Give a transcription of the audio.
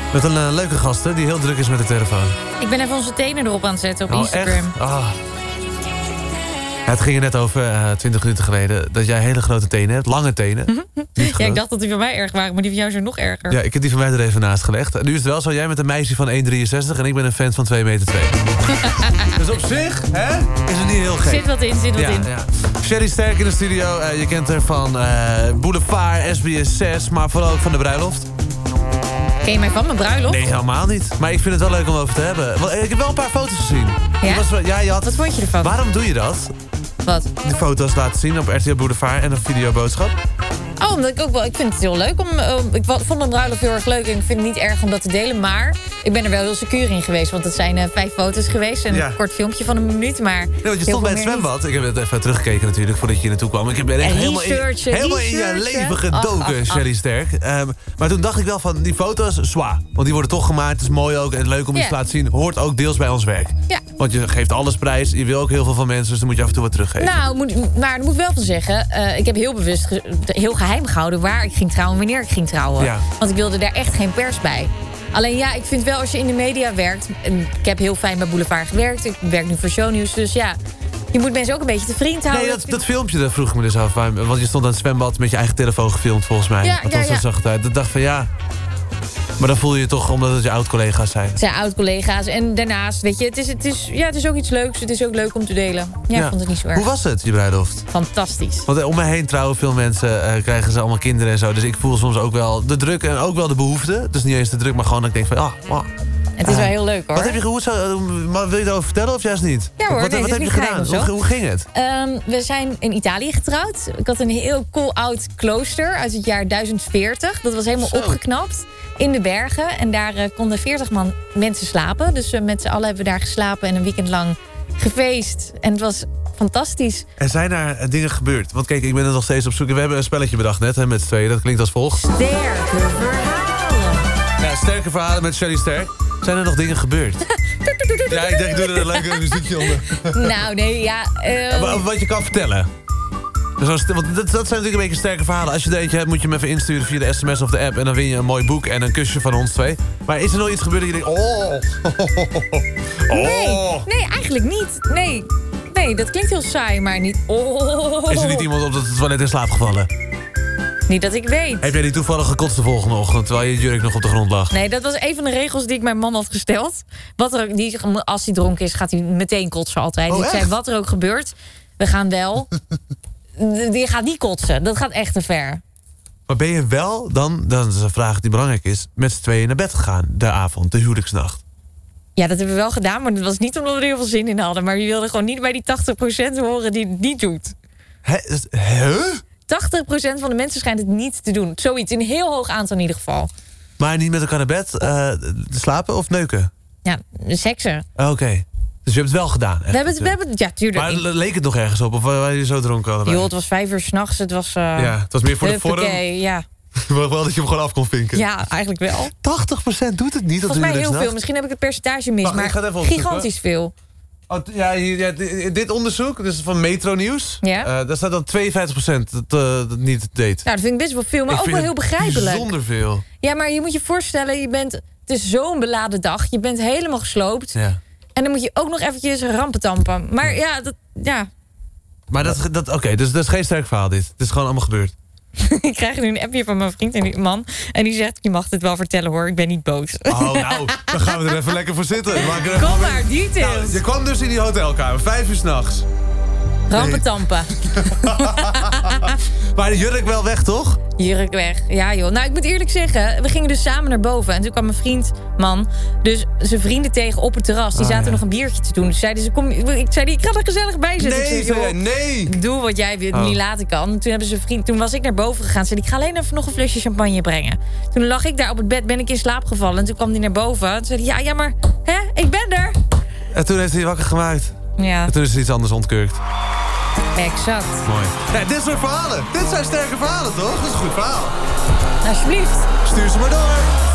Met een leuke gast, hè, die heel druk is met de telefoon. Ik ben even onze tenen erop aan het zetten op Instagram. Echt? Oh. Ja, het ging er net over, 20 minuten geleden, dat jij hele grote tenen hebt. Lange tenen. Ja, ik dacht dat die van mij erg waren, maar die van jou zijn nog erger. Ja, ik heb die van mij er even naast gelegd. En nu is het wel zo, jij bent een meisje van 1,63 en ik ben een fan van 2,2 meter. Dus op zich, hè, is het niet heel gek. Zit wat in. Ja. Sherry Sterk in de studio. Je kent haar van Boulevard, SBS 6, maar vooral ook van de bruiloft. Ken je mij van mijn bruiloft? Nee, helemaal niet. Maar ik vind het wel leuk om over te hebben. Want ik heb wel een paar foto's gezien. Ja? Wat vond je ervan? Waarom doe je dat? Wat? De foto's laten zien op RTL Boulevard en een videoboodschap. Oh, omdat ik vind het heel leuk. Ik vond een bruiloft heel erg leuk en ik vind het niet erg om dat te delen. Maar ik ben er wel heel secuur in geweest. Want het zijn 5 foto's geweest en een kort filmpje van 1 minuut. Maar ja, want je stond bij het zwembad. Ik heb het even teruggekeken natuurlijk voordat je hier naartoe kwam. Ik ben echt helemaal in je leven gedoken, Sherry Sterk. Maar toen dacht ik wel van die foto's, zwaar. Want die worden toch gemaakt. Het is mooi ook en leuk om iets te laten zien. Hoort ook deels bij ons werk. Ja. Want je geeft alles prijs. Je wil ook heel veel van mensen. Dus dan moet je af en toe wat teruggeven. Nou, maar daar moet ik wel van zeggen. Ik heb heel bewust heel geheim gehouden waar ik ging trouwen en wanneer ik ging trouwen. Ja. Want ik wilde daar echt geen pers bij. Alleen ja, ik vind wel als je in de media werkt. En ik heb heel fijn bij Boulevard gewerkt. Ik werk nu voor Shownieuws. Dus ja, je moet mensen ook een beetje te vriend houden. Nee, dat filmpje, dat vroeg ik me dus af. Want je stond aan het zwembad met je eigen telefoon gefilmd volgens mij. Ja, zo zag het uit. Ik dacht van ja. Maar dan voel je je toch omdat het je oud-collega's zijn. Het zijn oud-collega's. En daarnaast, weet je, het is ook iets leuks. Het is ook leuk om te delen. Ja, ik vond het niet zo erg. Hoe was het, je bruiloft? Fantastisch. Want om mij heen trouwen veel mensen, krijgen ze allemaal kinderen en zo. Dus ik voel soms ook wel de druk en ook wel de behoefte. Dus niet eens de druk, maar gewoon dat ik denk van... Het is wel heel leuk, hoor. Wat heb je gehoord? Wil je erover vertellen of juist niet? Ja hoor, wat heb je gedaan? Hoe ging het? We zijn in Italië getrouwd. Ik had een heel cool oud klooster uit het jaar 1040. Dat was helemaal opgeknapt. In de bergen. En daar konden 40 mensen slapen. Dus met z'n allen hebben we daar geslapen en een weekend lang gefeest. En het was fantastisch. En zijn er dingen gebeurd? Want kijk, ik ben er nog steeds op zoek. We hebben een spelletje bedacht net, hè, met z'n tweeën. Dat klinkt als volgt. Sterke verhalen. Ja, sterke verhalen met Sherry Sterk. Zijn er nog dingen gebeurd? Ja, ik denk, ik doe er een leuke muziekje onder. Nou, nee, ja... Wat je kan vertellen. Want dat zijn natuurlijk een beetje sterke verhalen. Als je er eentje hebt, moet je hem even insturen via de sms of de app. En dan win je een mooi boek en een kusje van ons twee. Maar is er nog iets gebeurd dat je denkt... Nee, eigenlijk niet. Nee, dat klinkt heel saai, maar niet... Is er niet iemand op het toilet in slaap gevallen? Niet dat ik weet. Heb jij die toevallig gekotst de volgende ochtend, terwijl je jurk nog op de grond lag? Nee, dat was een van de regels die ik mijn man had gesteld. Als hij dronken is, gaat hij meteen kotsen altijd. Ik zei, wat er ook gebeurt, we gaan wel... Je gaat niet kotsen, dat gaat echt te ver. Maar ben je wel, dan is een vraag die belangrijk is... met z'n tweeën naar bed gegaan, de avond, de huwelijksnacht? Ja, dat hebben we wel gedaan, maar dat was niet omdat we er heel veel zin in hadden. Maar je wilde gewoon niet bij die 80% horen die het niet doet. Huh? 80% van de mensen schijnt het niet te doen. Zoiets, een heel hoog aantal in ieder geval. Maar niet met elkaar naar bed slapen of neuken? Ja, seksen. Oké. Dus je hebt het wel gedaan? Echt, we hebben ja, tuurlijk. Maar leek het nog ergens op? Of waren jullie zo dronken allebei? Joh, het was 5 uur 's nachts. Het was... ja, het was meer voor de vorm. Ja. Wel dat je hem gewoon af kon vinken. Ja, eigenlijk wel. 80% doet het niet. Volgens mij heel veel. Misschien heb ik het percentage mis. Maar gigantisch veel. Oh, dit onderzoek, dus van Metro Nieuws. Ja? Daar staat dan 52% dat niet deed. Nou, dat vind ik best wel veel, maar ook wel heel begrijpelijk. Bijzonder veel. Ja, maar je moet je voorstellen, het is zo'n beladen dag. Je bent helemaal gesloopt. Ja. En dan moet je ook nog eventjes rampentampen. Maar ja. Maar oké, dus dat is geen sterk verhaal dit. Het is gewoon allemaal gebeurd. Ik krijg nu een appje van mijn vriend en die man. En die zegt, je mag dit wel vertellen hoor, ik ben niet boos. Oh, nou, dan gaan we er even lekker voor zitten. Kom maar, details. Nou, je kwam dus in die hotelkamer, 5 uur 's nachts. Rampentampen. Maar de jurk wel weg, toch? Jurk weg, ja joh. Nou, ik moet eerlijk zeggen, we gingen dus samen naar boven. En toen kwam mijn vriend, dus zijn vrienden tegen op het terras. Die zaten nog een biertje te doen. Dus zeiden ze, ik ga er gezellig bij zitten. Nee. Doe wat jij niet laten kan. Toen was ik naar boven gegaan. Zei ik ga alleen even nog een flesje champagne brengen. Toen lag ik daar op het bed, ben ik in slaap gevallen. En toen kwam hij naar boven. Toen zei hij, ja maar, ik ben er. En toen heeft hij wakker gemaakt. Ja. En toen is er iets anders ontkurkt. Exact. Mooi. Nee, dit soort verhalen. Dit zijn sterke verhalen, toch? Dat is een goed verhaal. Alsjeblieft. Stuur ze maar door.